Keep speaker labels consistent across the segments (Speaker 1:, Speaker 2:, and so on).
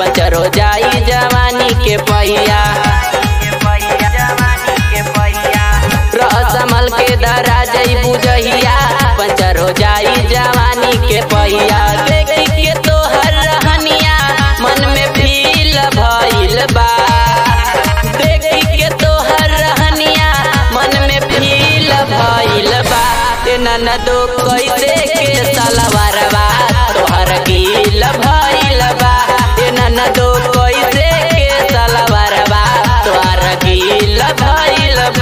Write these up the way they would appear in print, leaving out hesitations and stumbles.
Speaker 1: Puncture हो जाई जवानी के पहिया। रसमल के दरा जई बुझहिया पंचर हो जाई जवानी के पहिया। देखी के तोहर रहनिया मन में फील भइल बा। देखी के तोहर रहनिया मन में फील भइल बा। ननदो कैसे के सलवारवा तोहर गील भइल बा। ननदो कैसे के सलवारवा तोहर गील भइल बा।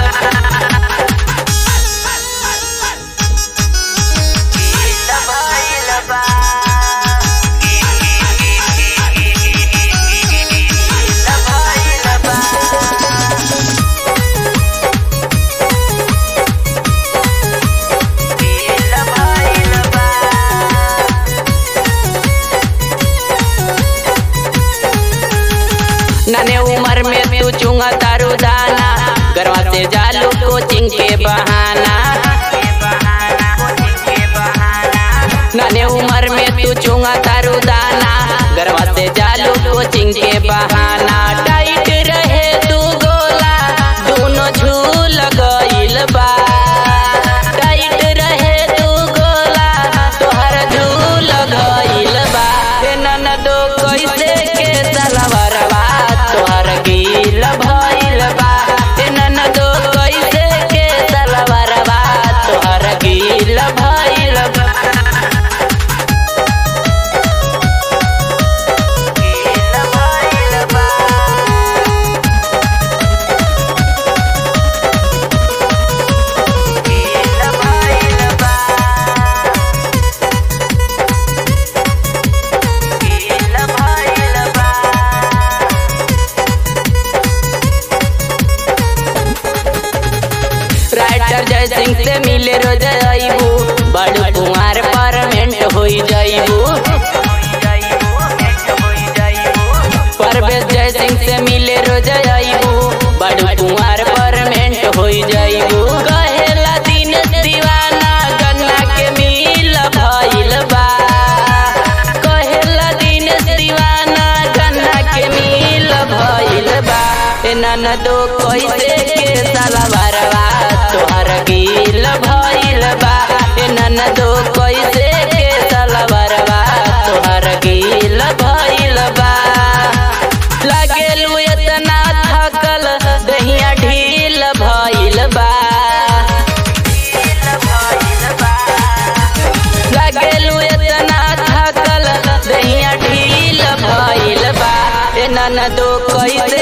Speaker 1: नने उम्र में तू चुंगा तारू दाना गरवा से जालू कोचिंग के बहाना। नने उम्र में तू चुंगा तारू दाना गरवा से जालू कोचिंग के बहाना। टाइट रहे तू गोला दोनों झूल गइल बा। टाइट रहे तू गोला तोहर झूल गइल बा। ननदो कैसे के सलवारवा तोहर गील भइल बा। ननदो कैसे के सलवारवा तोहर गील भइल बा। राइटर जय सिंह से मिले रोज आईबू बड़ू कुमार परमेंट होई जाइबू। परवेश जय सिंह से मिले रोज आईबू बड़ू कुमार परमेंट होई जाइबू। कहेला दिन दीवाना गन्ना के मिल भइल बा। कहेला दिन दीवाना गन्ना के मिल भइल बा। ननदो कैसे के सलवारवा तोहर गील भइल बा। ननदो कैसे के सलवारवा तोहर गील भइल बा। लागेलू इतना थकल दहिया ढील भइल बा। लागेलू इतना थकल दहिया ढील भइल बा। ननदो कैसे